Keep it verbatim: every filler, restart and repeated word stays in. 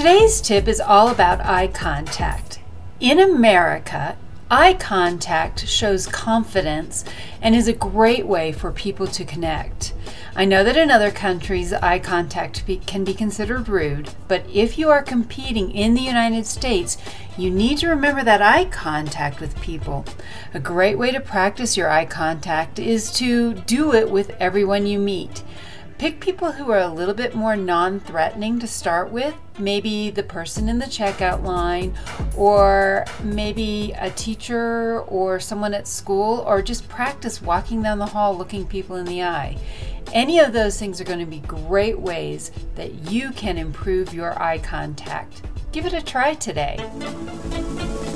Today's tip is all about eye contact. In America, eye contact shows confidence and is a great way for people to connect. I know that in other countries, eye contact be, can be considered rude, but if you are competing in the United States, you need to remember that eye contact with people. A great way to practice your eye contact is to do it with everyone you meet. Pick people who are a little bit more non-threatening to start with, maybe the person in the checkout line, or maybe a teacher or someone at school, or just practice walking down the hall looking people in the eye. Any of those things are going to be great ways that you can improve your eye contact. Give it a try today.